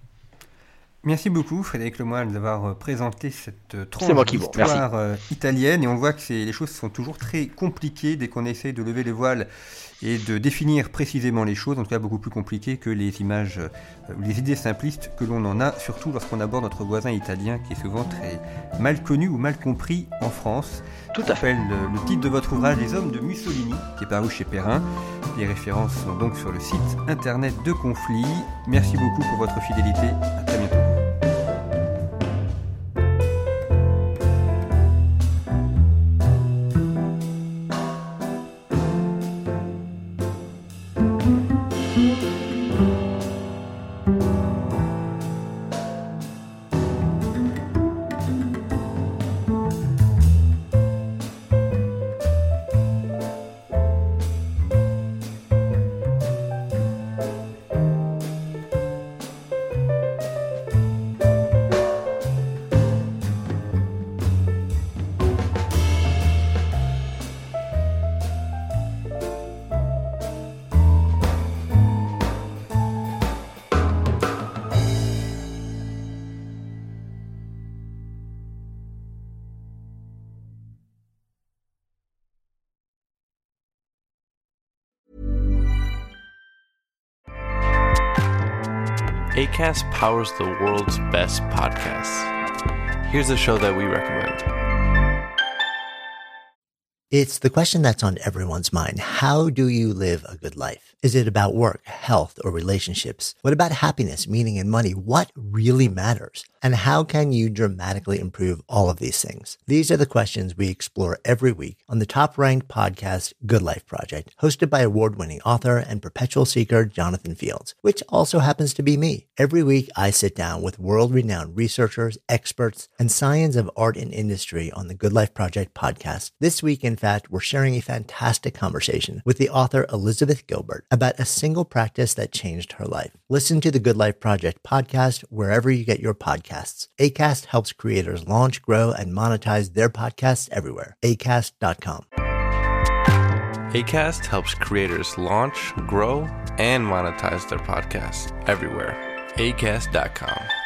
Merci beaucoup Frédéric Lemoine d'avoir présenté cette tranche d'histoire euh, italienne, et on voit que c'est, les choses sont toujours très compliquées dès qu'on essaie de lever les voiles et de définir précisément les choses, en tout cas beaucoup plus compliquées que les images, euh, les idées simplistes que l'on en a, surtout lorsqu'on aborde notre voisin italien qui est souvent très mal connu ou mal compris en France. Tout à fait. Le, le titre de votre ouvrage, Les Hommes de Mussolini, qui est paru chez Perrin. Les références sont donc sur le site internet de Conflit. Merci beaucoup pour votre fidélité. À très bientôt. Acast powers the world's best podcasts. Here's a show that we recommend. It's the question that's on everyone's mind. How do you live a good life? Is it about work, health, or relationships? What about happiness, meaning, and money? What really matters? And how can you dramatically improve all of these things? These are the questions we explore every week on the top-ranked podcast, Good Life Project, hosted by award-winning author and perpetual seeker Jonathan Fields, which also happens to be me. Every week, I sit down with world-renowned researchers, experts, and science of art and industry on the Good Life Project podcast. This week, in fact, we're sharing a fantastic conversation with the author Elizabeth Gilbert about a single practice that changed her life. Listen to the Good Life Project podcast wherever you get your podcasts. Acast helps creators launch, grow, and monetize their podcasts everywhere. acast dot com. Acast helps creators launch, grow, and monetize their podcasts everywhere. acast dot com.